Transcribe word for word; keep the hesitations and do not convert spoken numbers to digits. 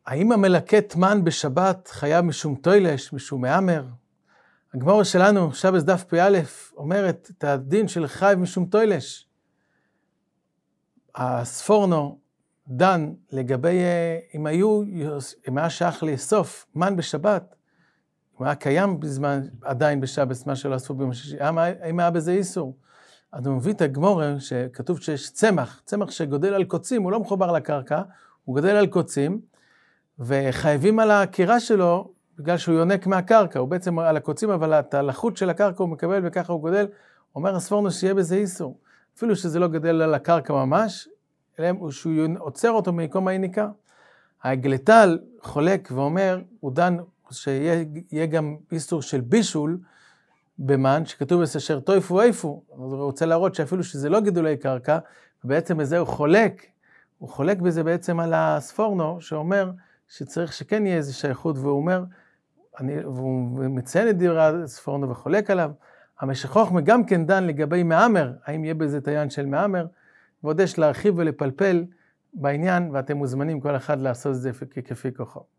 האם המלקט מן בשבת חייב משום טוילש, משום מאמר? הגמרא שלנו, שבס דף פ"א, אומרת את הדין של חייב משום טוילש. הספורנו דן לגבי אם היו, אם היה שייך לאסוף מן בשבת, אם היה קיים בזמן, עדיין בשבת, מה שלא אספו ביום שישי, האם היה בזה איסור? אז הוא מביא את הגמרא שכתוב שיש צמח, צמח שגודל על קוצים, הוא לא מחובר לקרקע, הוא גודל על קוצים, וחייבים על הקירה שלו, בגלל שהוא יונק מהקרקע, הוא בעצם על הקוצים, אבל את הלחות של הקרקע הוא מקבל וככה הוא גודל, אומר הספורנו שיהיה בזה איסור, אפילו שזה לא גדל על הקרקע ממש, אלא שהוא עוצר אותו מיקום היניקה. הגלטל חולק ואומר, הוא דן שיהיה גם איסור של בישול, במן, שכתוב אשר טויפו איפו, הוא רוצה להראות שאפילו שזה לא גידולי קרקע, ובעצם בזה הוא חולק, הוא חולק בזה בעצם על הספורנו, שאומר שצריך שכן יהיה איזה שייכות, והוא אומר, אני, והוא מציין את דברי הספורנו וחולק עליו, המשכוחמה גם כן דן לגבי מאמר, האם יהיה בזה טיין של מאמר, ועוד יש להרחיב ולפלפל בעניין, ואתם מוזמנים כל אחד לעשות את זה כפי כוחו.